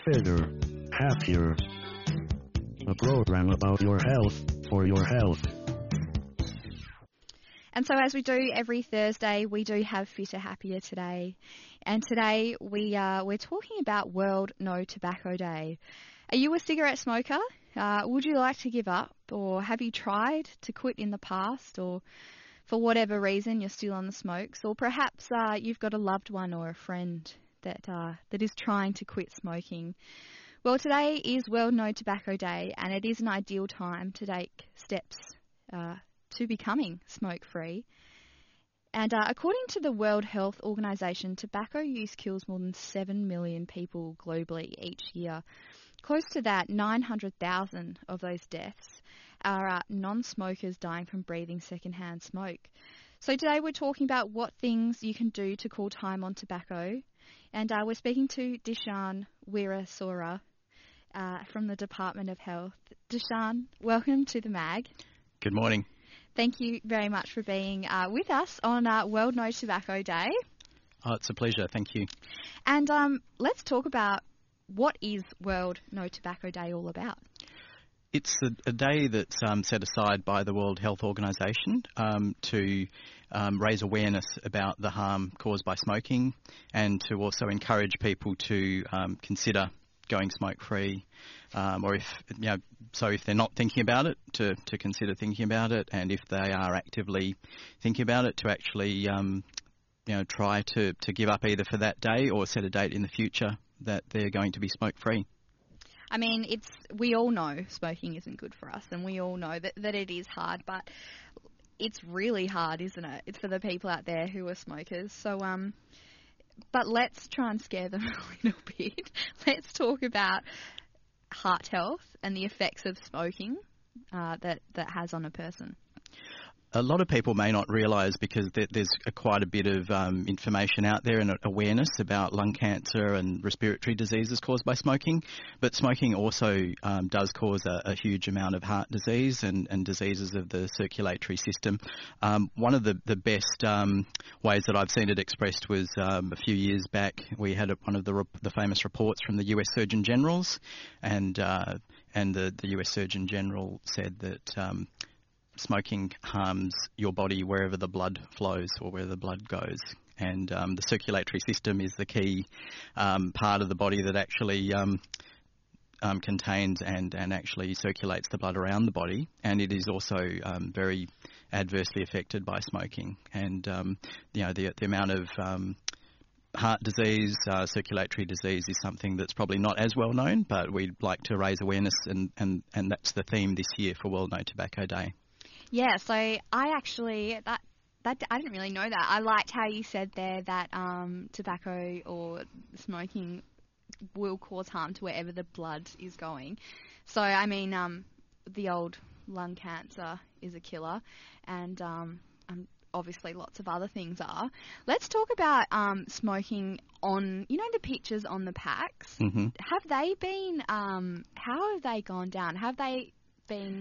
fitter, happier. A program about your health, for your health. And so as we do every Thursday, we do have Fitter Happier today. And today we're talking about World No Tobacco Day. Are you a cigarette smoker? Would you like to give up? Or have you tried to quit in the past? Or for whatever reason you're still on the smokes? Or perhaps you've got a loved one or a friend that is trying to quit smoking. Well, today is World No Tobacco Day, and it is an ideal time to take steps to becoming smoke-free. And according to the World Health Organization, tobacco use kills more than 7 million people globally each year. Close to that, 900,000 of those deaths are non-smokers dying from breathing secondhand smoke. So today we're talking about what things you can do to call time on tobacco. And we're speaking to Dishan Weerasuriya from the Department of Health. Dishan, welcome to the MAG. Good morning. Thank you very much for being with us on World No Tobacco Day. Oh, it's a pleasure. Thank you. And let's talk about what is World No Tobacco Day all about. It's a day that's set aside by the World Health Organization to raise awareness about the harm caused by smoking and to also encourage people to consider going smoke-free, or if they're not thinking about it, to consider thinking about it, and if they are actively thinking about it, to actually try to give up either for that day or set a date in the future that they're going to be smoke-free. I mean, we all know smoking isn't good for us, and we all know that it is hard, but it's really hard, isn't it? It's for the people out there who are smokers. So, but let's try and scare them a little bit. Let's talk about heart health and the effects of smoking that has on a person. A lot of people may not realise, because there's quite a bit of information out there and awareness about lung cancer and respiratory diseases caused by smoking, but smoking also does cause a huge amount of heart disease and diseases of the circulatory system. One of the best ways that I've seen it expressed was a few years back. We had one of the famous reports from the US Surgeon Generals, and the US Surgeon General said that smoking harms your body wherever the blood flows or where the blood goes. And the circulatory system is the key part of the body that actually contains and actually circulates the blood around the body. And it is also very adversely affected by smoking. And, the amount of heart disease, circulatory disease is something that's probably not as well known, but we'd like to raise awareness, and that's the theme this year for World No Tobacco Day. Yeah, so I actually, I didn't really know that. I liked how you said there that tobacco or smoking will cause harm to wherever the blood is going. So, I mean, the old lung cancer is a killer, and obviously lots of other things are. Let's talk about smoking on, the pictures on the packs. Mm-hmm. Have they been, how have they gone down? Have they been...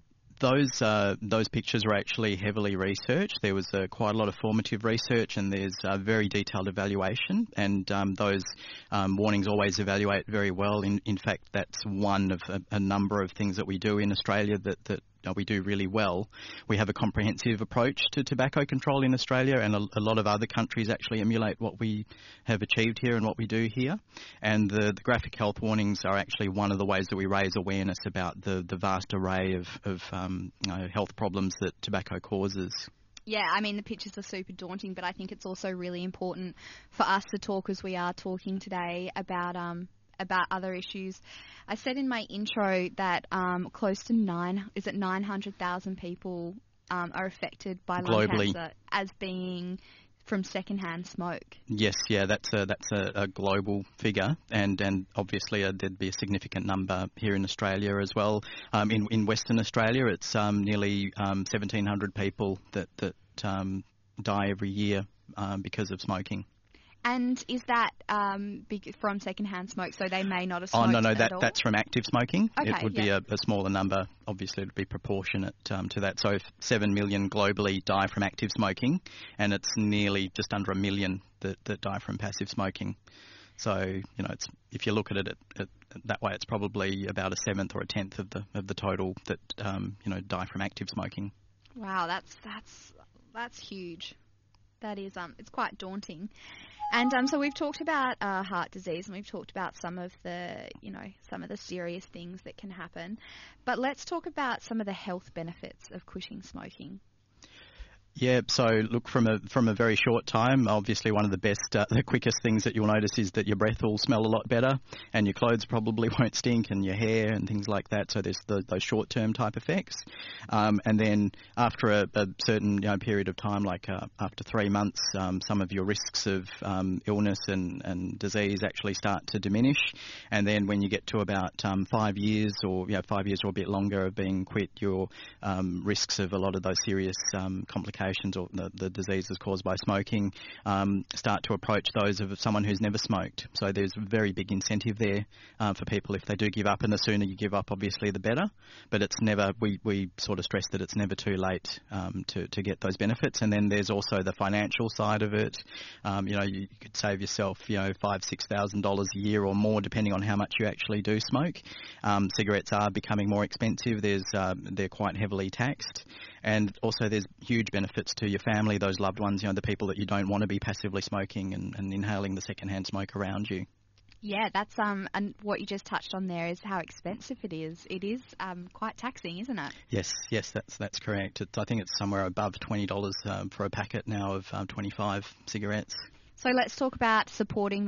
Those pictures were actually heavily researched. There was quite a lot of formative research, and there's very detailed evaluation, and those warnings always evaluate very well. In fact, that's one of a number of things that we do in Australia that we do really well. We have a comprehensive approach to tobacco control in Australia, and a lot of other countries actually emulate what we have achieved here and what we do here. And the graphic health warnings are actually one of the ways that we raise awareness about the vast array of health problems that tobacco causes. Yeah, I mean, the pictures are super daunting, but I think it's also really important for us to talk, as we are talking today, about other issues. I said in my intro that close to 900,000 people are affected by lung cancer as being from secondhand smoke. Yes, yeah, that's a global figure, and obviously there'd be a significant number here in Australia as well. In Western Australia, it's nearly 1,700 people that die every year because of smoking. And is that from secondhand smoke, so they may not have smoked no, at all? that's from active smoking. Okay, it would be a smaller number. Obviously, it would be proportionate to that. So if 7 million globally die from active smoking, and it's nearly just under 1 million that die from passive smoking. So, if you look at it that way, it's probably about a seventh or a tenth of the total that die from active smoking. Wow, that's huge. That is it's quite daunting. And so we've talked about heart disease, and we've talked about some of the serious things that can happen. But let's talk about some of the health benefits of quitting smoking. Yeah, so look, from a very short time, obviously one of the best, the quickest things that you'll notice is that your breath will smell a lot better, and your clothes probably won't stink, and your hair and things like that. So there's those short-term type effects, and then after a certain period of time, like after 3 months, some of your risks of illness and disease actually start to diminish, and then when you get to about 5 years or 5 years or a bit longer of being quit, your risks of a lot of those serious complications or the diseases caused by smoking start to approach those of someone who's never smoked. So there's a very big incentive there for people if they do give up, and the sooner you give up, obviously, the better. But it's never, we sort of stress that it's never too late to get those benefits. And then there's also the financial side of it. You could save yourself, $5,000-$6,000 a year or more, depending on how much you actually do smoke. Cigarettes are becoming more expensive. They're quite heavily taxed. And also there's huge benefits to your family, those loved ones, the people that you don't want to be passively smoking and inhaling the secondhand smoke around you. Yeah, that's and what you just touched on there is how expensive it is. It is quite taxing, isn't it? Yes, that's correct. I think it's somewhere above $20 for a packet now of 25 cigarettes. So let's talk about supporting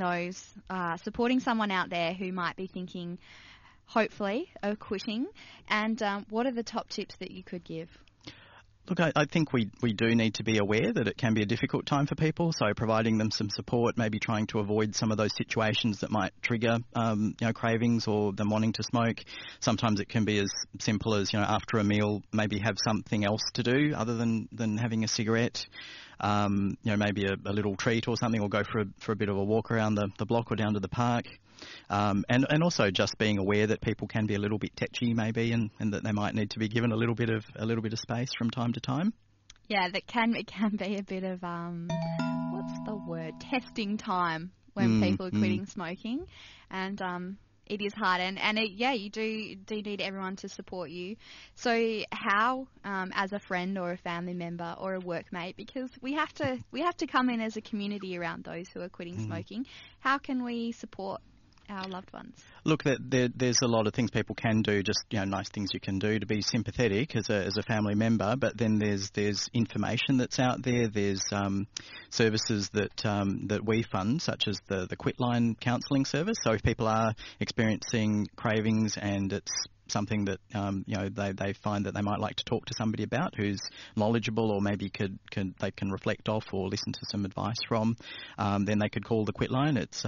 someone out there who might be thinking, hopefully, of quitting. And what are the top tips that you could give? Look, I think we do need to be aware that it can be a difficult time for people, so providing them some support, maybe trying to avoid some of those situations that might trigger cravings or them wanting to smoke. Sometimes it can be as simple as, after a meal, maybe have something else to do other than having a cigarette. Maybe a little treat or something, or go for a bit of a walk around the block or down to the park. And also just being aware that people can be a little bit tetchy maybe, and that they might need to be given a little bit of space from time to time. Yeah, it can be a bit of testing time when people are quitting smoking, and it is hard, and you do need everyone to support you. So how, as a friend or a family member or a workmate, because we have to come in as a community around those who are quitting smoking, how can we support our loved ones? Look, there's a lot of things people can do, just nice things you can do to be sympathetic as a family member. But then there's information that's out there. There's services that we fund, such as the Quitline counselling service. So if people are experiencing cravings and it's something that they find that they might like to talk to somebody about who's knowledgeable, or maybe they can reflect off or listen to some advice from, then they could call the Quitline. It's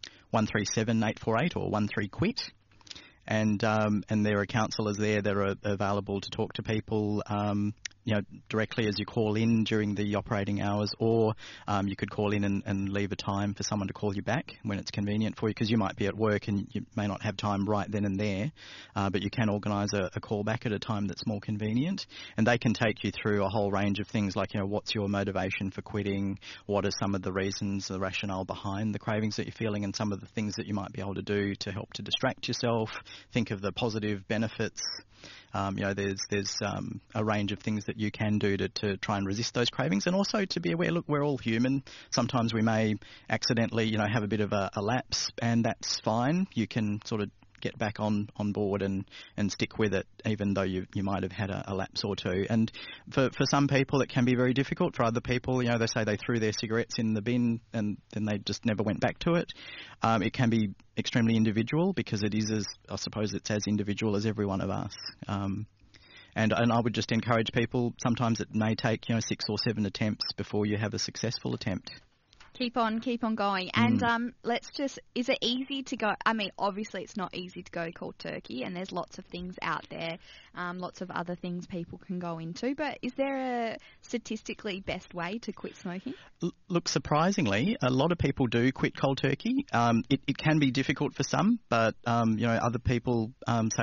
137-848 or 13-QUIT. And there are counsellors there that are available to talk to people directly as you call in during the operating hours, or you could call in and leave a time for someone to call you back when it's convenient for you, because you might be at work and you may not have time right then and there, but you can organise a call back at a time that's more convenient, and they can take you through a whole range of things like, what's your motivation for quitting, what are some of the reasons, the rationale behind the cravings that you're feeling, and some of the things that you might be able to do to help to distract yourself, think of the positive benefits. There's a range of things that you can do to try and resist those cravings, and also to be aware, look, we're all human. Sometimes we may accidentally, have a bit of a lapse, and that's fine. You can sort of get back on board and stick with it, even though you might have had a lapse or two. And for some people, it can be very difficult. For other people, they say they threw their cigarettes in the bin and then they just never went back to it. It can be extremely individual, because it's as individual as every one of us. And I would just encourage people, sometimes it may take 6 or 7 attempts before you have a successful attempt. Keep on going. And is it easy to go? I mean, obviously it's not easy to go cold turkey, and there's lots of things out there, lots of other things people can go into. But is there a statistically best way to quit smoking? Look, surprisingly, a lot of people do quit cold turkey. It can be difficult for some, but other people say that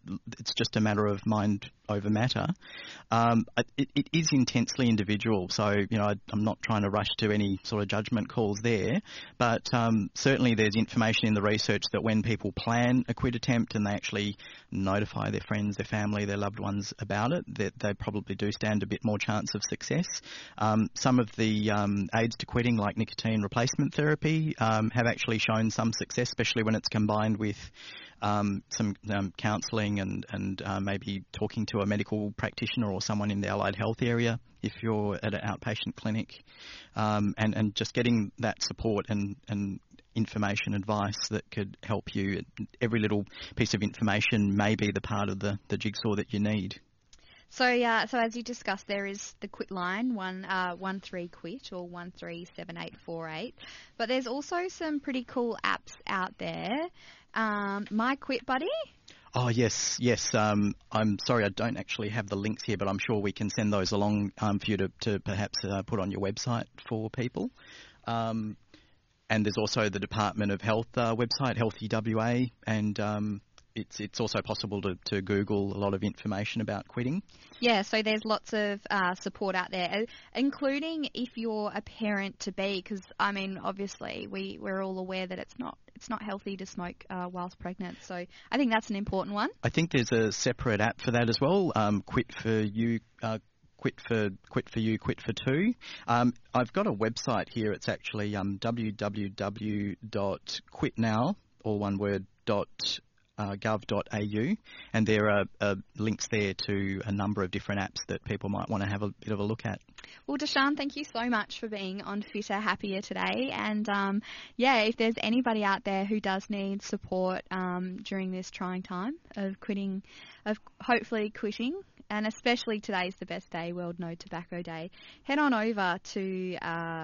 it's just a matter of mind over matter. It is intensely individual, so I'm not trying to rush to any sort of judgment calls there, but certainly there's information in the research that when people plan a quit attempt and they actually notify their friends, their family, their loved ones about it, that they probably do stand a bit more chance of success. Some of the aids to quitting, like nicotine replacement therapy, have actually shown some success, especially when it's combined with some counselling and maybe talking to a medical practitioner or someone in the allied health area if you're at an outpatient clinic, and just getting that support and information, advice that could help you. Every little piece of information may be the part of the jigsaw that you need. So as you discussed, there is the quit line, 13QUIT or 137848. But there's also some pretty cool apps out there. My Quit Buddy. Oh, yes. I'm sorry I don't actually have the links here, but I'm sure we can send those along for you to perhaps put on your website for people. And there's also the Department of Health website, Healthy WA, and it's also possible to Google a lot of information about quitting. Yeah, so there's lots of support out there, including if you're a parent-to-be, because, I mean, obviously we're all aware that it's not healthy to smoke whilst pregnant, so I think that's an important one. I think there's a separate app for that as well, Quit for You, Quit for You, Quit for Two. I've got a website here. It's actually www.quitnow, all one word, .gov.au, and there are links there to a number of different apps that people might want to have a bit of a look at. Well, Deshaun, thank you so much for being on Fitter Happier today, and if there's anybody out there who does need support during this trying time of hopefully quitting, and especially today's the best day, World No Tobacco Day, head on over to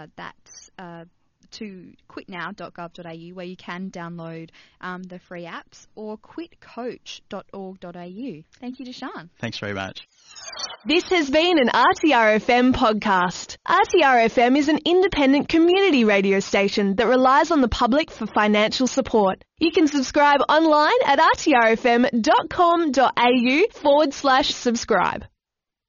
to quitnow.gov.au, where you can download the free apps, or quitcoach.org.au. Thank you, Deshaun. Thanks very much. This has been an RTRFM podcast. RTRFM is an independent community radio station that relies on the public for financial support. You can subscribe online at rtrfm.com.au/subscribe.